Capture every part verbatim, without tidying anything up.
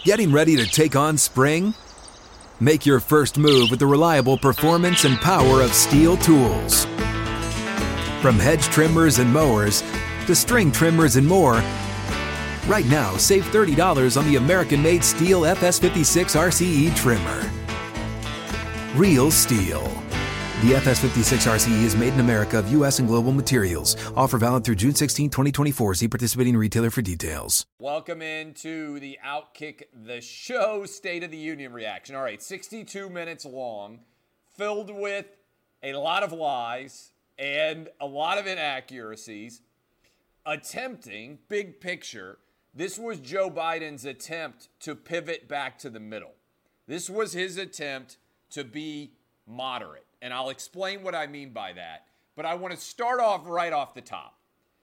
Getting ready to take on spring? Make your first move with the reliable performance and power of Steel tools. From hedge trimmers and mowers to string trimmers and more, right now save thirty dollars on the American-made Steel F S fifty-six R C E trimmer. Real Steel. The F S fifty-six R C E is made in America of U S and global materials. Offer valid through June sixteenth, twenty twenty-four. See participating retailer for details. Welcome into the Outkick the Show State of the Union reaction. All right, sixty-two minutes long, filled with a lot of lies and a lot of inaccuracies. Attempting, big picture, this was Joe Biden's attempt to pivot back to the middle. This was his attempt to be moderate. And I'll explain what I mean by that. But I want to start off right off the top.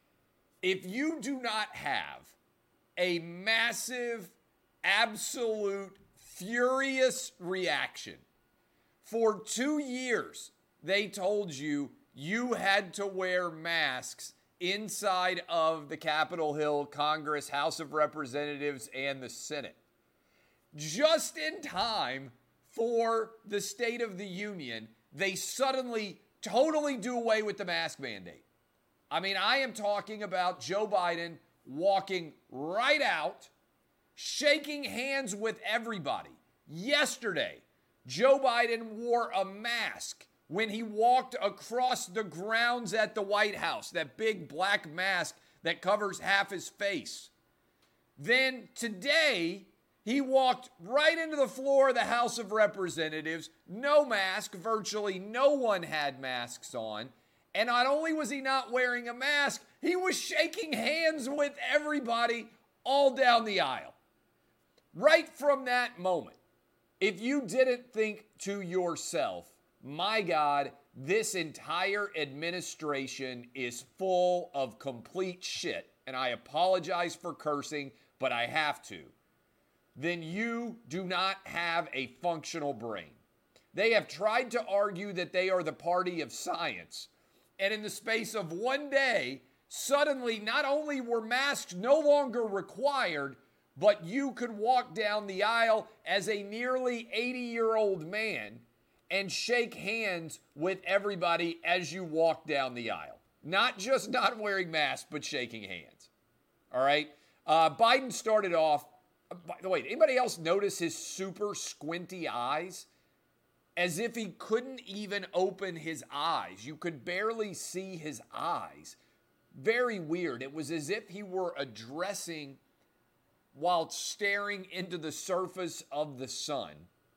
If you do not have a massive, absolute, furious reaction, for two years, they told you you had to wear masks inside of the Capitol Hill, Congress, House of Representatives, and the Senate. Just in time for the State of the Union, they suddenly totally do away with the mask mandate. I mean, I am talking about Joe Biden walking right out, shaking hands with everybody. Yesterday, Joe Biden wore a mask when he walked across the grounds at the White House, that big black mask that covers half his face. Then today, he walked right into the floor of the House of Representatives, no mask, virtually no one had masks on. And not only was he not wearing a mask, he was shaking hands with everybody all down the aisle. Right from that moment, if you didn't think to yourself, my God, this entire administration is full of complete shit, and I apologize for cursing, but I have to, then you do not have a functional brain. They have tried to argue that they are the party of science. And in the space of one day, suddenly not only were masks no longer required, but you could walk down the aisle as a nearly eighty-year-old man and shake hands with everybody as you walk down the aisle. Not just not wearing masks, but shaking hands. All right? Uh, Biden started off. By the way, anybody else notice his super squinty eyes? As if he couldn't even open his eyes. You could barely see his eyes. Very weird. It was as if he were addressing while staring into the surface of the sun.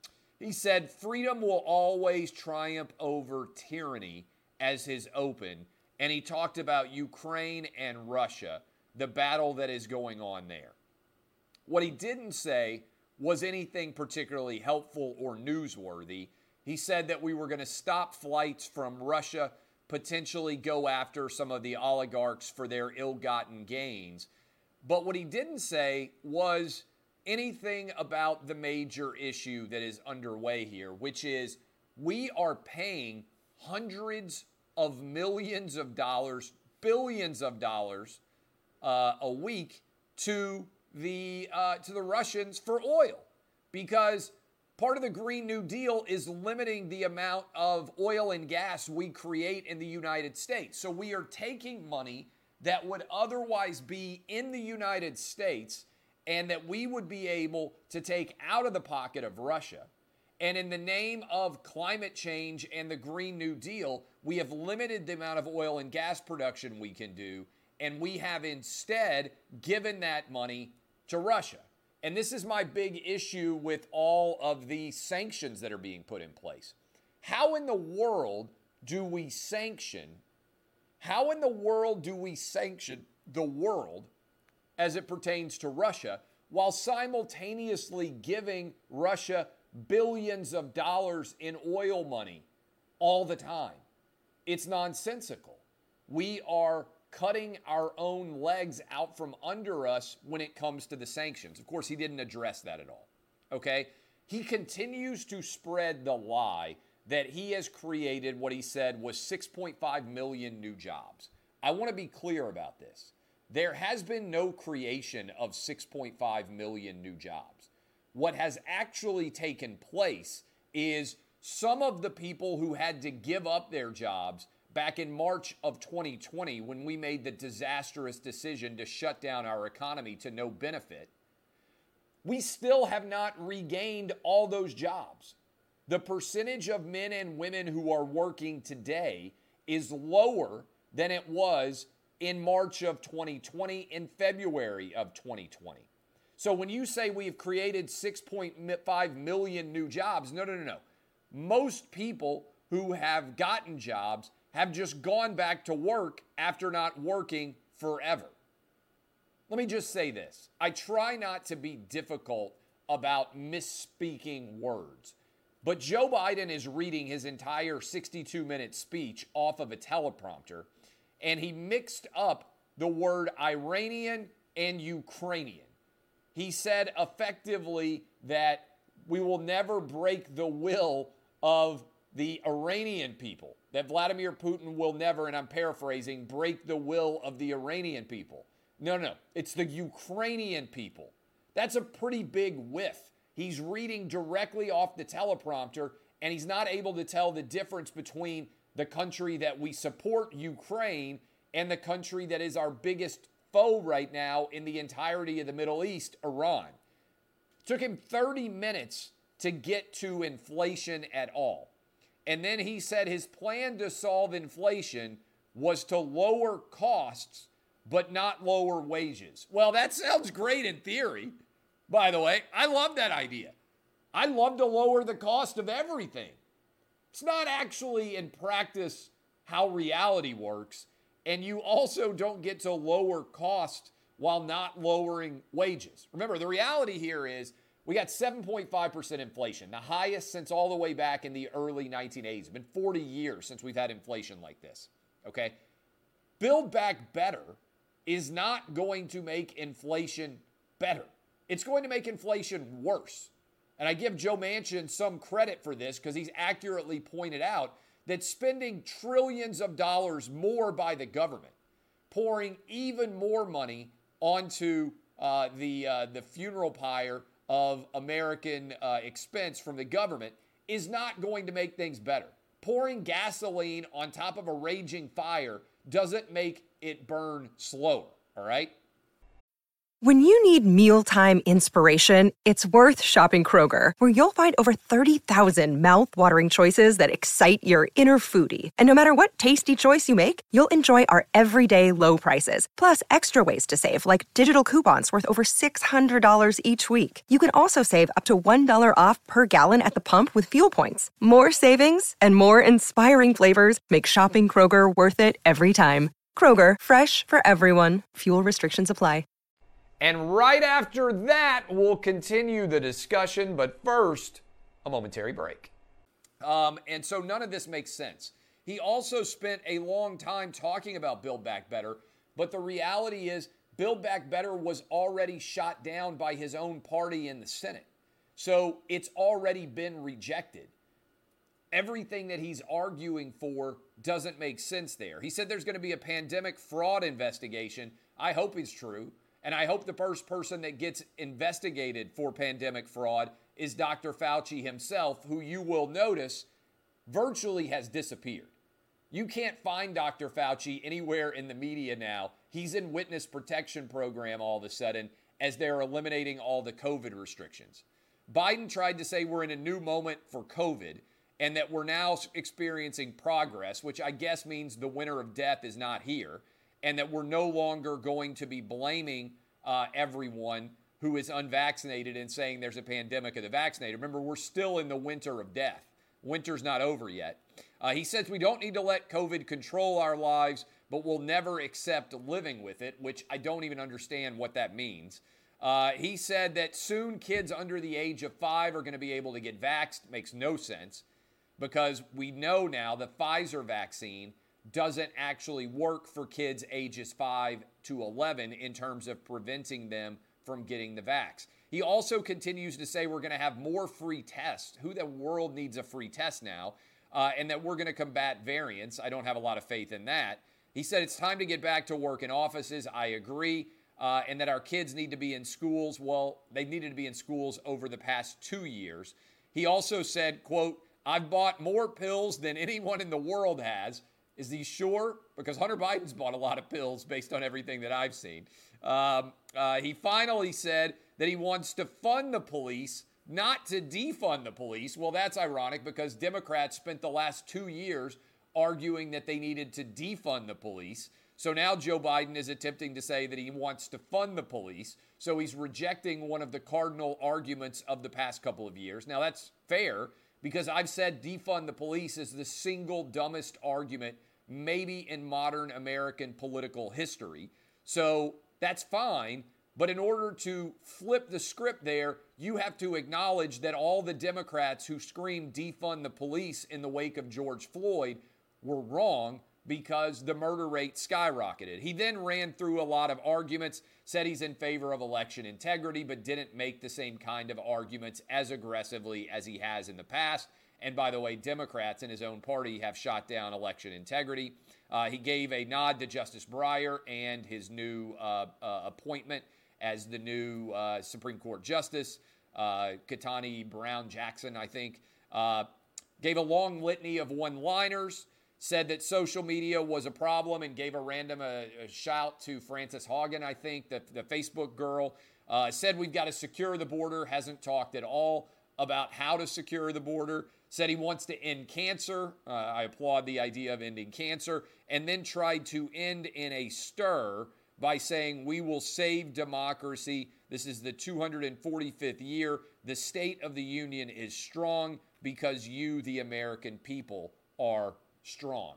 He said, freedom will always triumph over tyranny as his open. And he talked about Ukraine and Russia, the battle that is going on there. What he didn't say was anything particularly helpful or newsworthy. He said that we were going to stop flights from Russia, potentially go after some of the oligarchs for their ill-gotten gains. But what he didn't say was anything about the major issue that is underway here, which is we are paying hundreds of millions of dollars, billions of dollars uh, a week to the uh, to the Russians for oil, because part of the Green New Deal is limiting the amount of oil and gas we create in the United States. So we are taking money that would otherwise be in the United States and that we would be able to take out of the pocket of Russia. And in the name of climate change and the Green New Deal, we have limited the amount of oil and gas production we can do, and we have instead given that money to Russia. And this is my big issue with all of the sanctions that are being put in place. How in the world do we sanction, how in the world do we sanction the world as it pertains to Russia while simultaneously giving Russia billions of dollars in oil money all the time? It's nonsensical. We are cutting our own legs out from under us when it comes to the sanctions. Of course, he didn't address that at all, okay? He continues to spread the lie that he has created what he said was six point five million new jobs. I want to be clear about this. There has been no creation of six point five million new jobs. what has actually taken place is some of the people who had to give up their jobs back in March of twenty twenty, when we made the disastrous decision to shut down our economy to no benefit, we still have not regained all those jobs. The percentage of men and women who are working today is lower than it was in March of twenty twenty, in February of twenty twenty. So when you say we've created six point five million new jobs, no, no, no, no. Most people who have gotten jobs have just gone back to work after not working forever. Let me just say this. I try not to be difficult about misspeaking words, but Joe Biden is reading his entire sixty-two minute speech off of a teleprompter, and he mixed up the word Iranian and Ukrainian. He said effectively that we will never break the will of the Iranian people, that Vladimir Putin will never, and I'm paraphrasing, break the will of the Iranian people. No, no, it's the Ukrainian people. That's a pretty big whiff. He's reading directly off the teleprompter, and he's not able to tell the difference between the country that we support, Ukraine, and the country that is our biggest foe right now in the entirety of the Middle East, Iran. It took him thirty minutes to get to inflation at all. And then he said his plan to solve inflation was to lower costs, but not lower wages. Well, that sounds great in theory, by the way. I love that idea. I love to lower the cost of everything. It's not actually in practice how reality works. And you also don't get to lower costs while not lowering wages. Remember, the reality here is we got seven point five percent inflation, the highest since all the way back in the early nineteen eighties. It's been forty years since we've had inflation like this, okay? Build Back Better is not going to make inflation better. It's going to make inflation worse. And I give Joe Manchin some credit for this because he's accurately pointed out that spending trillions of dollars more by the government, pouring even more money onto uh, the, uh, the funeral pyre of American uh, expense from the government is not going to make things better. Pouring gasoline on top of a raging fire doesn't make it burn slower, all right? When you need mealtime inspiration, it's worth shopping Kroger, where you'll find over thirty thousand mouth-watering choices that excite your inner foodie. And no matter what tasty choice you make, you'll enjoy our everyday low prices, plus extra ways to save, like digital coupons worth over six hundred dollars each week. You can also save up to one dollar off per gallon at the pump with fuel points. More savings and more inspiring flavors make shopping Kroger worth it every time. Kroger, fresh for everyone. Fuel restrictions apply. And right after that, we'll continue the discussion. But first, a momentary break. Um, and so none of this makes sense. He also spent a long time talking about Build Back Better. But the reality is, Build Back Better was already shot down by his own party in the Senate. So it's already been rejected. Everything that he's arguing for doesn't make sense there. He said there's going to be a pandemic fraud investigation. I hope it's true. And I hope the first person that gets investigated for pandemic fraud is Doctor Fauci himself, who you will notice virtually has disappeared. You can't find Doctor Fauci anywhere in the media now. He's in witness protection program all of a sudden as they're eliminating all the COVID restrictions. Biden tried to say we're in a new moment for COVID and that we're now experiencing progress, which I guess means the winter of death is not here, and that we're no longer going to be blaming uh, everyone who is unvaccinated and saying there's a pandemic of the vaccinated. Remember, we're still in the winter of death. Winter's not over yet. Uh, he says we don't need to let COVID control our lives, but we'll never accept living with it, which I don't even understand what that means. Uh, he said that soon kids under the age of five are going to be able to get vaxxed. Makes no sense because we know now the Pfizer vaccine doesn't actually work for kids ages five to eleven in terms of preventing them from getting the vax. He also continues to say we're going to have more free tests. Who the world needs a free test now? Uh, and that we're going to combat variants. I don't have a lot of faith in that. He said it's time to get back to work in offices. I agree. uh, and that our kids need to be in schools. Well, they needed to be in schools over the past two years. He also said, quote, I've bought more pills than anyone in the world has. Is he sure? Because Hunter Biden's bought a lot of pills based on everything that I've seen. Um, uh, he finally said that he wants to fund the police, not to defund the police. Well, that's ironic because Democrats spent the last two years arguing that they needed to defund the police. So now Joe Biden is attempting to say that he wants to fund the police. So he's rejecting one of the cardinal arguments of the past couple of years. Now, that's fair because I've said defund the police is the single dumbest argument maybe in modern American political history. So that's fine. But in order to flip the script there, you have to acknowledge that all the Democrats who screamed defund the police in the wake of George Floyd were wrong because the murder rate skyrocketed. He then ran through a lot of arguments, said he's in favor of election integrity, but didn't make the same kind of arguments as aggressively as he has in the past. And by the way, Democrats in his own party have shot down election integrity. Uh, he gave a nod to Justice Breyer and his new uh, uh, appointment as the new uh, Supreme Court Justice, uh, Ketanji Brown Jackson, I think. Uh, gave a long litany of one-liners, said that social media was a problem and gave a random uh, a shout to Frances Haugen, I think, the, the Facebook girl. Uh, said we've got to secure the border, hasn't talked at all about how to secure the border. Said he wants to end cancer. Uh, I applaud the idea of ending cancer. And then tried to end in a stir by saying we will save democracy. This is the two hundred forty-fifth year. The State of the Union is strong because you, the American people, are strong.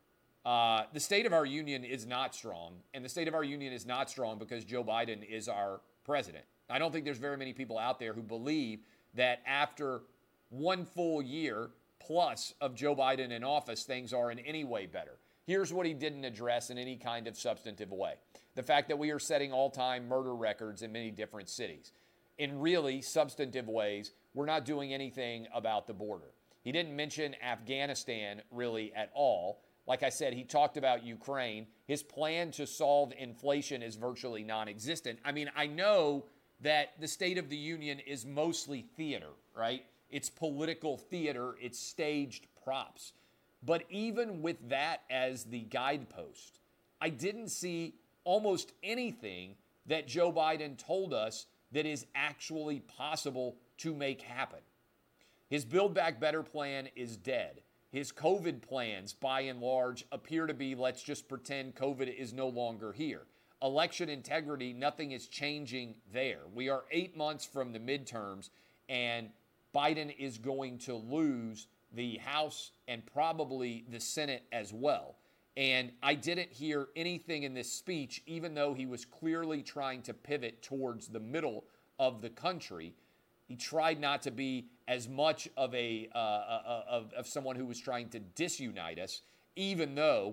Uh, the state of our union is not strong, and the state of our union is not strong because Joe Biden is our president. I don't think there's very many people out there who believe that after one full year plus of Joe Biden in office, things are in any way better. Here's what he didn't address in any kind of substantive way. The fact that we are setting all-time murder records in many different cities. In really substantive ways, we're not doing anything about the border. He didn't mention Afghanistan really at all. Like I said, he talked about Ukraine. His plan to solve inflation is virtually non-existent. I mean, I know that the State of the Union is mostly theater, right? It's political theater. It's staged props. But even with that as the guidepost, I didn't see almost anything that Joe Biden told us that is actually possible to make happen. His Build Back Better plan is dead. His COVID plans, by and large, appear to be, let's just pretend COVID is no longer here. Election integrity, nothing is changing there. We are eight months from the midterms, and Biden is going to lose the House and probably the Senate as well. And I didn't hear anything in this speech, even though he was clearly trying to pivot towards the middle of the country. He tried not to be as much of a uh, uh, of, of someone who was trying to disunite us, even though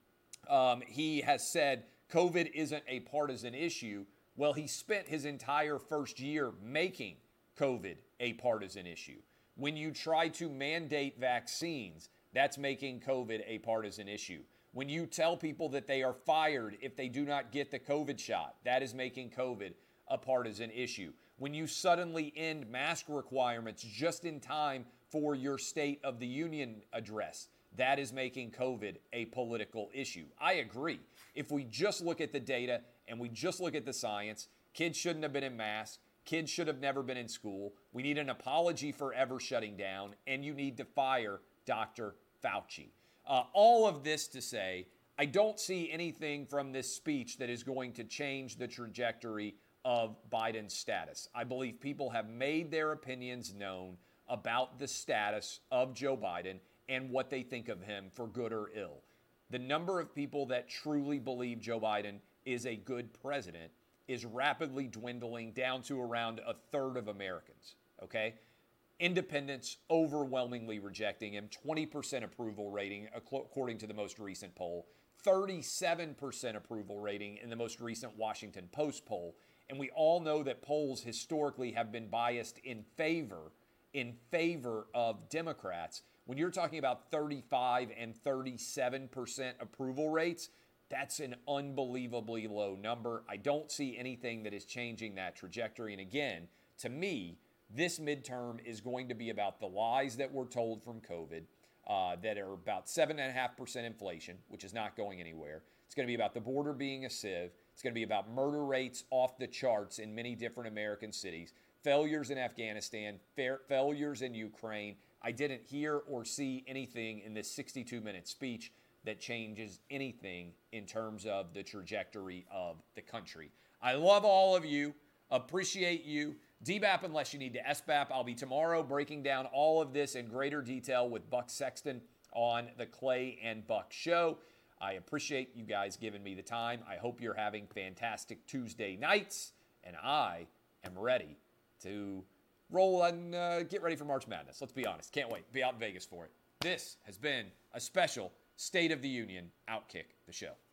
um, he has said COVID isn't a partisan issue. Well, he spent his entire first year making COVID a partisan issue. When you try to mandate vaccines, that's making COVID a partisan issue. When you tell people that they are fired if they do not get the COVID shot, that is making COVID a partisan issue. When you suddenly end mask requirements just in time for your State of the Union address, that is making COVID a political issue. I agree. If we just look at the data and we just look at the science, kids shouldn't have been in masks. Kids should have never been in school. We need an apology for ever shutting down, and you need to fire Doctor Fauci. Uh, all of this to say, I don't see anything from this speech that is going to change the trajectory of Biden's status. I believe people have made their opinions known about the status of Joe Biden and what they think of him for good or ill. The number of people that truly believe Joe Biden is a good president is rapidly dwindling down to around a third of Americans, okay? Independents overwhelmingly rejecting him, twenty percent approval rating according to the most recent poll, thirty-seven percent approval rating in the most recent Washington Post poll. And we all know that polls historically have been biased in favor, in favor of Democrats. When you're talking about thirty-five and thirty-seven percent approval rates, That's an unbelievably low number. I don't see anything that is changing that trajectory. And again, to me, this midterm is going to be about the lies that were told from COVID, uh, that are about seven point five percent inflation, which is not going anywhere. It's going to be about the border being a sieve. It's going to be about murder rates off the charts in many different American cities, failures in Afghanistan, fa- failures in Ukraine. I didn't hear or see anything in this sixty-two minute speech that changes anything in terms of the trajectory of the country. I love all of you. Appreciate you. D B A P unless you need to S B A P. I'll be tomorrow breaking down all of this in greater detail with Buck Sexton on the Clay and Buck Show. I appreciate you guys giving me the time. I hope you're having fantastic Tuesday nights, and I am ready to roll and uh, get ready for March Madness. Let's be honest. Can't wait. Be out in Vegas for it. This has been a special State of the Union Outkick the Show.